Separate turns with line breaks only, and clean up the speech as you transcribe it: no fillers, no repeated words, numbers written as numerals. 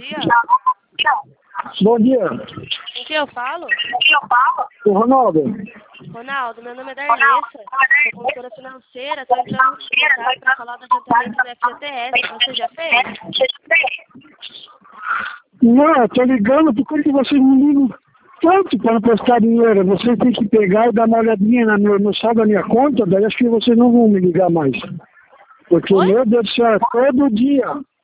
dia.
Bom dia.
Com quem eu falo?
O Ronaldo.
Ronaldo, meu nome é Darlessa, sou consultora financeira, estou entrando em contato para falar do adiantamento do FGTS. Você já fez?
Não, tô ligando porque que vocês me ligam tanto para prestar dinheiro. Vocês têm que pegar e dar uma olhadinha no saldo da minha conta, daí acho que vocês não vão me ligar mais. Porque,
Oi?
meu Deus do céu, é todo dia.